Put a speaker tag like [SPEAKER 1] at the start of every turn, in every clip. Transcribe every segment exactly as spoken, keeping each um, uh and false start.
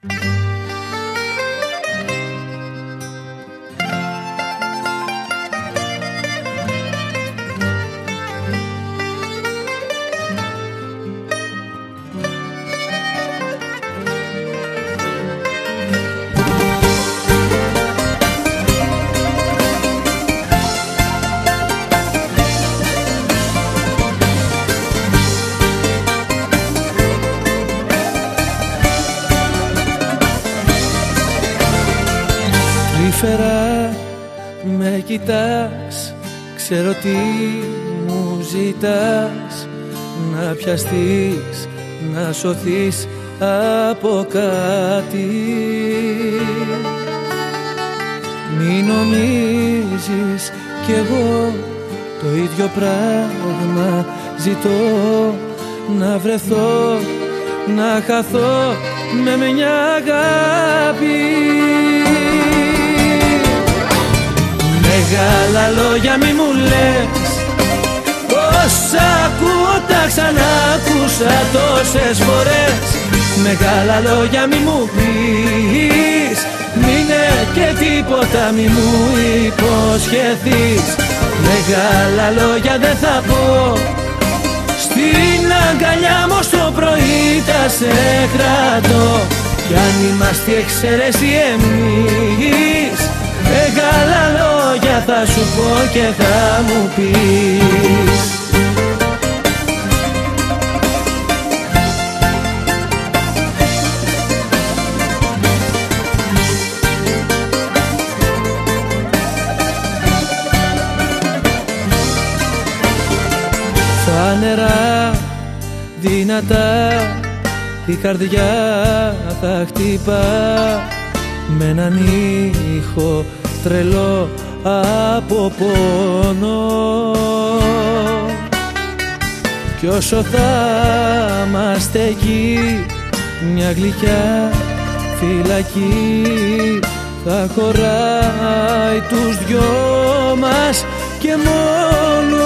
[SPEAKER 1] Τρυφερά με κοιτάς, ξέρω τι μου ζητάς. Να πιαστείς, να σωθείς από κάτι. Μη νομίζεις κι εγώ το ίδιο πράγμα ζητώ. Να βρεθώ, να χαθώ με μια αγάπη. Μεγάλα λόγια μη μου λες, όσα ακούω τα ξανάκουσα τόσες φορές. Μεγάλα λόγια μη μου πεις, μείνε και τίποτα μη μου υποσχεθείς. Μεγάλα λόγια δεν θα πω, στην αγκαλιά μου στο πρωί θα σε κρατώ. Κι αν είμαστε εξαίρεση εμείς, μεγάλα λόγια θα σου πω και θα μου πεις. Φανερά, δυνατά, η καρδιά θα χτυπά με έναν ήχο τρελό από πόνο. Κι όσο θα είμαστε εκεί, μια γλυκιά φυλακή θα χωράει τους δυο μας και μόνο.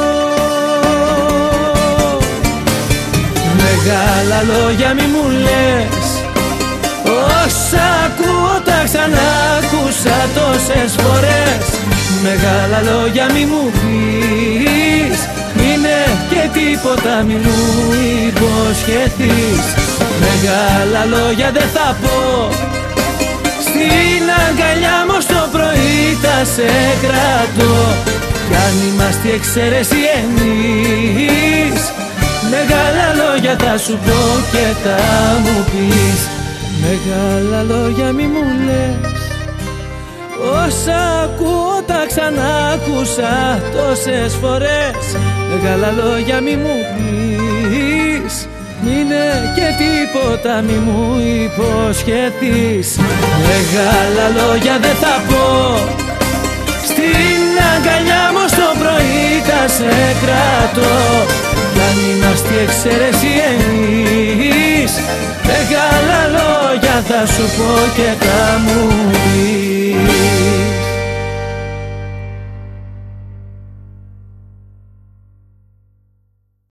[SPEAKER 1] Μεγάλα λόγια μη μου λες, όσα ακούω τα ξανάκουσα τόσες φορές. Μεγάλα λόγια μη μου πεις, μείνε και τίποτα μη μου υποσχεθείς. Μεγάλα λόγια δεν θα πω, στην αγκαλιά μου στο πρωί θα σε κρατώ. Κι αν είμαστε εξαίρεση εμείς, μεγάλα λόγια θα σου πω και θα μου πεις. Μεγάλα λόγια μη μου λες, όσα ακούω τα ξανάκουσα τόσες φορές. Μεγάλα λόγια μη μου πεις, μείνε και τίποτα μη μου υποσχεθείς. Μεγάλα λόγια δεν θα πω, στην αγκαλιά μου στο πρωί θα σε κρατώ. Κι αν είμαστε εξαίρεση εμείς, μεγάλα λόγια θα σου πω και θα μου πεις.